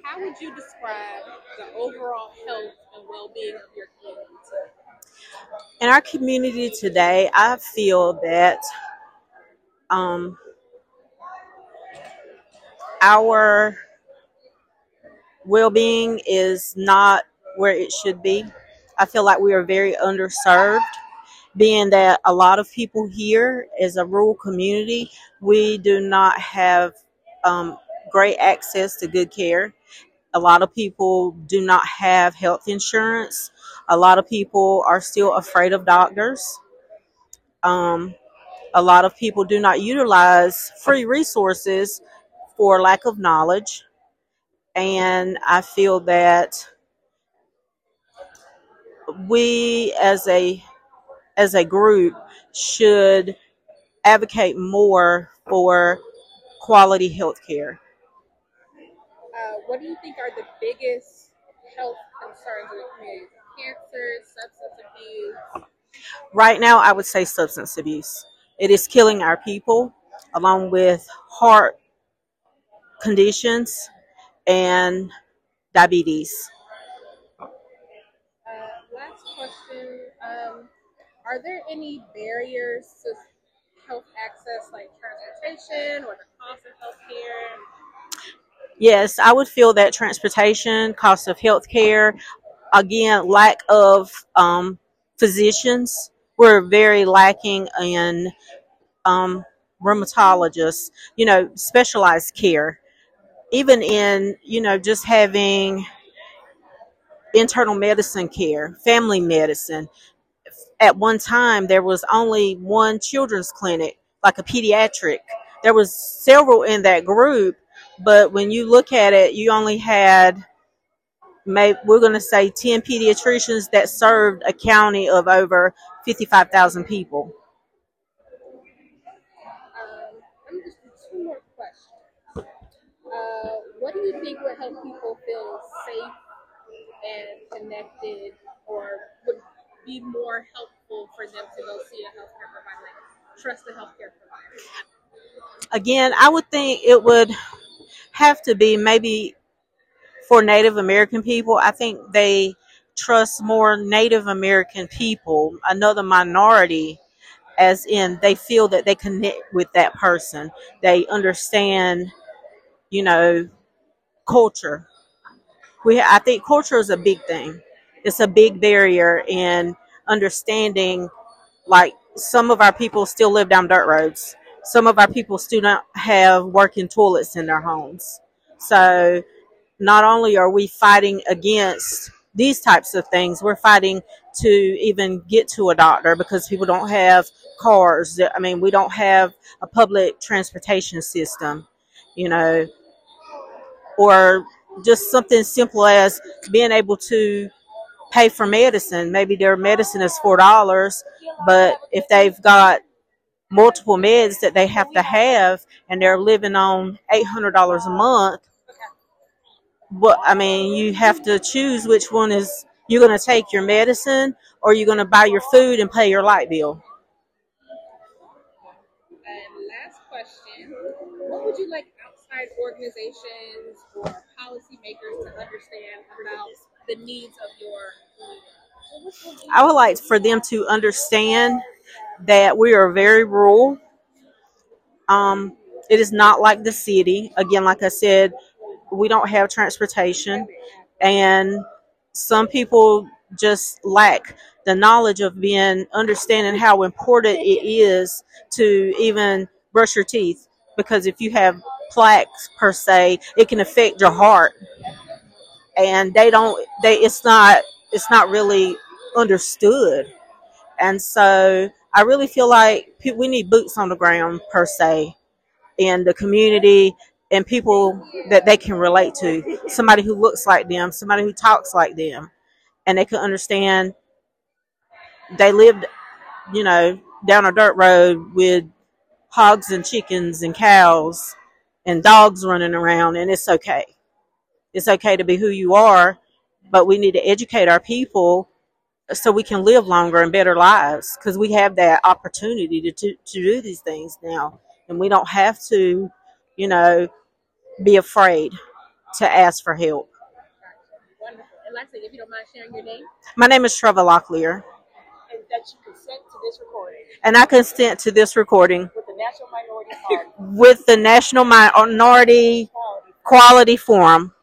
how would you describe the overall health and well-being of your community today? In our community today, I feel that um, our well being is not where it should be. I feel like we are very underserved, being that a lot of people here, as a rural community, we do not have um, great access to good care. A lot of people do not have health insurance. A lot of people are still afraid of doctors. Um, a lot of people do not utilize free resources for lack of knowledge. And I feel that we as a group should advocate more for quality health care. What do you think are the biggest health concerns in the community? Cancer, substance abuse. Right now, I would say substance abuse. It is killing our people, along with heart conditions and diabetes. Last question. Are there any barriers to health access, like transportation or the cost of health care? Yes, I would feel that transportation, cost of health care, again, lack of physicians. We're very lacking in um, rheumatologists, specialized care. Even in, just having internal medicine care, family medicine. At one time, there was only one children's clinic, like a pediatric. There was several in that group, but when you look at it, you only had, maybe, we're going to say 10 pediatricians that served a county of over 55,000 people. Let me just do two more questions. What do you think would help people feel safe and connected, or would be more helpful for them to go see a healthcare provider, like trust a healthcare provider? Again, I would think it would have to be maybe for Native American people. I think they trust more Native American people, another minority, as in they feel that they connect with that person. They understand, you know, culture. I think culture is a big thing. It's a big barrier in understanding. Like, some of our people still live down dirt roads. Some of our people still don't have working toilets in their homes. So not only are we fighting against these types of things, we're fighting to even get to a doctor because people don't have cars. I mean, we don't have a public transportation system, you know, or just something simple as being able to pay for medicine. Maybe their medicine is $4, but if they've got multiple meds that they have to have and they're living on $800 a month, but I mean, you have to choose which one is you're going to take, your medicine, or you're going to buy your food and pay your light bill. And last question, what would you like outside organizations or policymakers to understand about the needs of your community? I would like for them to understand that we are very rural. Um, it is not like the city. Again, like I said, we don't have transportation, and some people just lack the knowledge of being understanding how important it is to even brush your teeth, because if you have plaques per se, it can affect your heart, and it's not really understood. And so I really feel like we need boots on the ground per se in the community, and people that they can relate to, somebody who looks like them, somebody who talks like them, and they can understand they lived, down a dirt road with hogs and chickens and cows and dogs running around, and it's okay. It's okay to be who you are, but we need to educate our people so we can live longer and better lives, because we have that opportunity to do these things now, and we don't have to, you know, be afraid. to ask for help. Wonderful. And lastly, if you don't mind sharing your name, My name is Trevor Locklear, and that you consent to this recording and I consent to this recording with the National Minority Party with the National Minority Quality Quality Forum.